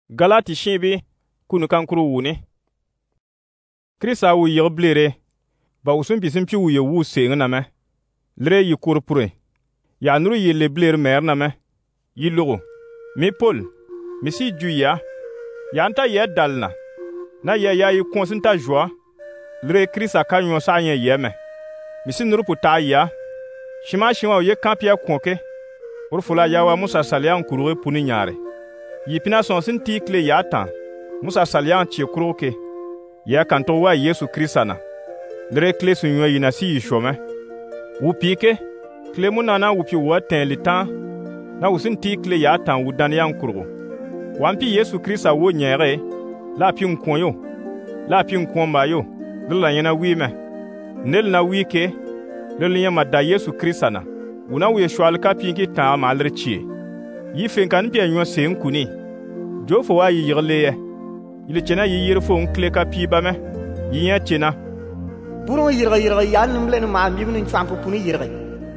Galati shibi kunu kankuru wuni. Krista wu yig blere ba usun bisin pi wu ye wu seeng na me. Lire yi kurpure. Ya nuru yi le blere mer na me. Yi lugu. Mi Paul. Mi si ju ya. Ya nta ye dalna. Na ye ya yi konsinta joie. Lire Krista ka nyon sa yen ye me. Mi si nuru puta ya. Shima shiwa ye kampia konke. Urfula ya wa Musa salia nkuru puni nyare. Yi pina sonsin tikle ya tan. Musa salia nchi kuroke. Ya kanto wa Yesu Krista na. Lire kle sunyo yi na si yi shome. Wupike. Kle munana wupi wa ten litan. Na usin tikle ya tan wudan ya nkuru. Wampi Yesu Krista wo nyere. La pi nkonyo. La pi nkonba yo. Lila yena wime. Nel na wike. Lila yema da Yesu Krista na. Wuna wuye shwal ka pinki tan malre chie. Yi fenkan pi anyo se nkuni. Jofo wa yi yirleye. Ile chena yi yirfo nkle ka pi ba me. Yi yen chena. Buron yirga ya nimble ma mibnin champu puni yirga.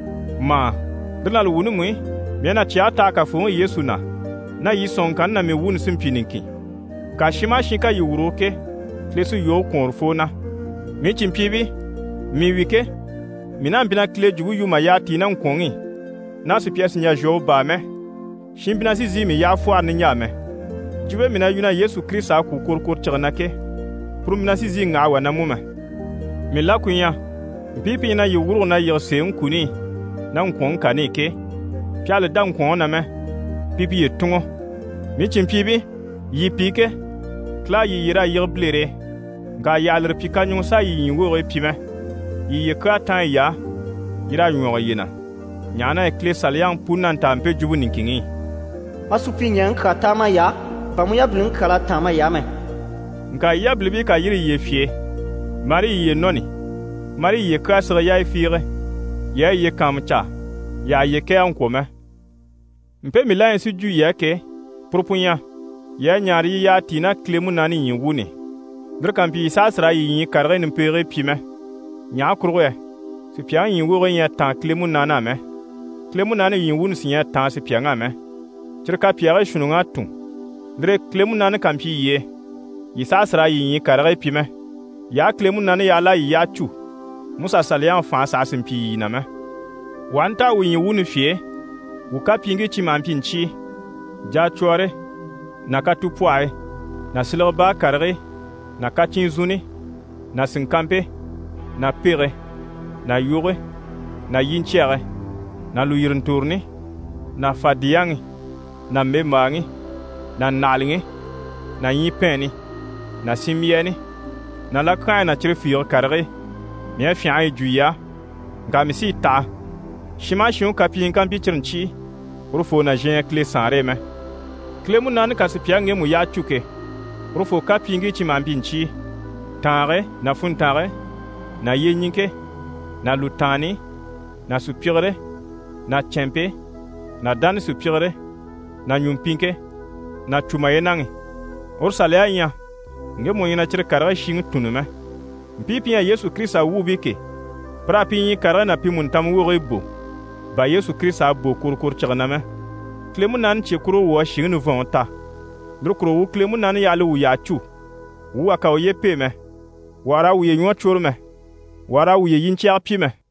Ma, dinal wunu mui. Miena chia ta ka fo Yesu na. Na yi sonkan na me wunu simpininki. Ka shima shinka yi wuroke. Klesu yo konrfo na. Mi chimpibi. Mi wike. Mina mbina kle jugu yuma ya tina nkongi. Na si piesi nya jo ba me. Shimbina si zimi ya fuar ni nya me. Juwe mina yuna Yesu Krista ku kurkur chirnake. Puru mina si zi ngawa na mume. Mila kunya. Mpipi na yi wuro na yi se nkuni. Na nkong kanike. Piale da nkong na me. Pipi ye tungo. Mi chimpibi. Yi pike. Kla yi yira yi blere. Ga yalir pika nyong sa yi wuro pime. Yi ka tan ya. Yira nyong yina. Nyana ekle saliang punan tampe jubu ninkingi. Asupi nyan ka tama ya. Pamuya blin kala tama ya me. Nka ya blibi ka yiri ye fie. Mari ye noni. Mari ye ka sira ya fire. Ya ye kamcha. Ya ye ke ankome. Mpe milayen si ju ye ke. Propunya. Ya nyari ya tina klemu nani yin wuni. Dirkampi sasra yi yin karge nimpere pime. Nya kurwe. Si piang yin wuri yin tan klemu nana me. Klemu nani yin wuni si yin tan si pianga me. Chirka piage shununga tung. Dire klemu nani kampi ye. Yi sasra yi yin karge pime. Ya klemu nani ya la yi ya chu. Musa salian fan sasin pi yi na me. Wanta wu yin wuni fie. Wuka pingi chi mampinchi. Ja chore. Na katu puae. Na silaba karge. Na kachin zuni. Na sinkampe. Na pere. Na yure. Na yinchere. Na luyirinturni. Na fadiyangi. Na memangi. Na nalingi. Na yipeni. Na simieni. Na lakay na chirifir karge. Mien fian juya. Nga misi ta. Shima shion kapi nkampi chirinchi. Rufo na jen kle sanre me. Kle mu nani kasi piange mu ya chuke. Rufo kapi ngi chimambinchi. Tanre na funtare. Na yenyinke. Na lutani. Na supire. Na chempe. Na dani supire. Na nyumpinke. Na chumayenangi. Ursalea nya. Nge mo yina chire karga shing tunume. Mpipi ya Yesu Krista wubike. Prapi yi karga na pi muntam wuri bo. Ba Yesu Krista bo kurkur chirname. Klemu nan che kuro wo shing nu vonta. Drukuro wu klemu nan ya lu ya chu. Wu aka ye pe me. Wara wu ye nyo chur me. Wara wu ye yinchi api me.